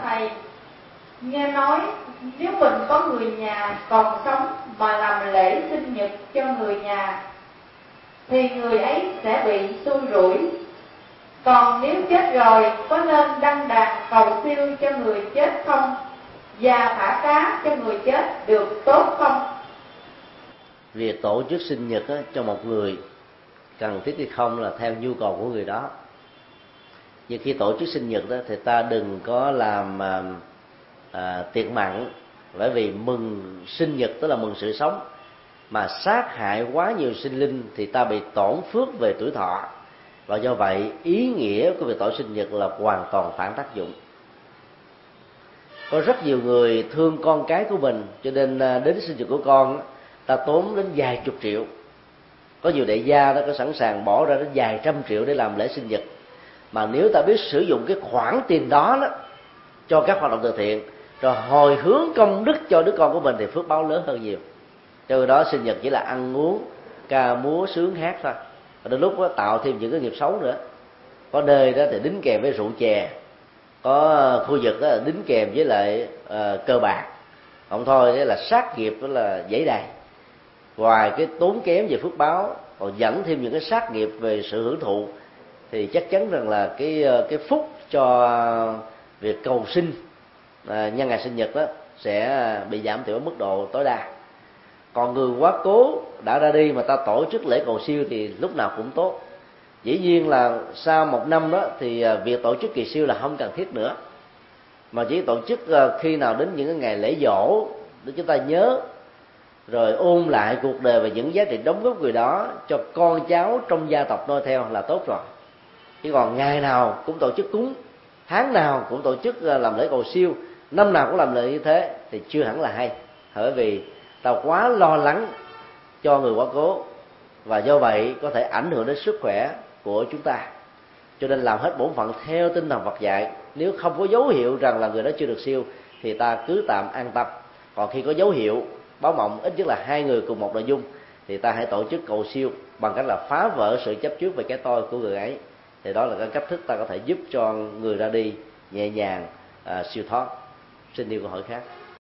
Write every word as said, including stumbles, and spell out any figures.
thầy, nghe nói nếu mình có người nhà còn sống mà làm lễ sinh nhật cho người nhà thì người ấy sẽ bị xui rủi. Còn nếu chết rồi có nên đăng đàn cầu siêu cho người chết không? Và thả cá cho người chết được tốt không? Việc tổ chức sinh nhật á, cho một người cần thiết hay không là theo nhu cầu của người đó. Nhưng khi tổ chức sinh nhật đó thì ta đừng có làm à, à, tiệc mặn, bởi vì mừng sinh nhật tức là mừng sự sống, mà sát hại quá nhiều sinh linh thì ta bị tổn phước về tuổi thọ, và do vậy ý nghĩa của việc tổ sinh nhật là hoàn toàn phản tác dụng. Có rất nhiều người thương con cái của mình, cho nên đến sinh nhật của con ta tốn đến vài chục triệu. Có nhiều đại gia đó có sẵn sàng bỏ ra đến vài trăm triệu để làm lễ sinh nhật. Mà nếu ta biết sử dụng cái khoản tiền đó, đó cho các hoạt động từ thiện, rồi hồi hướng công đức cho đứa con của mình, thì phước báo lớn hơn nhiều. Cho nên đó sinh nhật chỉ là ăn uống, ca múa sướng hát thôi. Và đến lúc đó tạo thêm những cái nghiệp xấu nữa. Có nơi đó thì đính kèm với rượu chè, có khu vực đó là đính kèm với lại uh, cờ bạc. Không thôi là sát nghiệp, đó là dãy đầy. Ngoài cái tốn kém về phước báo, còn dẫn thêm những cái sát nghiệp về sự hưởng thụ, thì chắc chắn rằng là cái cái phúc cho việc cầu sinh à, nhân ngày sinh nhật đó sẽ bị giảm thiểu ở mức độ tối đa. Còn người quá cố đã ra đi mà ta tổ chức lễ cầu siêu thì lúc nào cũng tốt. Dĩ nhiên là sau một năm đó thì việc tổ chức kỳ siêu là không cần thiết nữa, mà chỉ tổ chức khi nào đến những cái ngày lễ dỗ để chúng ta nhớ, rồi ôn lại cuộc đời và những giá trị đóng góp người đó cho con cháu trong gia tộc noi theo là tốt rồi. Chứ còn ngày nào cũng tổ chức cúng, tháng nào cũng tổ chức làm lễ cầu siêu, năm nào cũng làm lễ như thế thì chưa hẳn là hay. Bởi vì ta quá lo lắng cho người quá cố, và do vậy có thể ảnh hưởng đến sức khỏe của chúng ta. Cho nên làm hết bổn phận theo tinh thần Phật dạy. Nếu không có dấu hiệu rằng là người đó chưa được siêu thì ta cứ tạm an tâm. Còn khi có dấu hiệu báo mộng ít nhất là hai người cùng một nội dung thì ta hãy tổ chức cầu siêu bằng cách là phá vỡ sự chấp trước về cái tôi của người ấy. Thì đó là cái cách thức ta có thể giúp cho người ra đi nhẹ nhàng à, siêu thoát. Xin đi câu hỏi khác.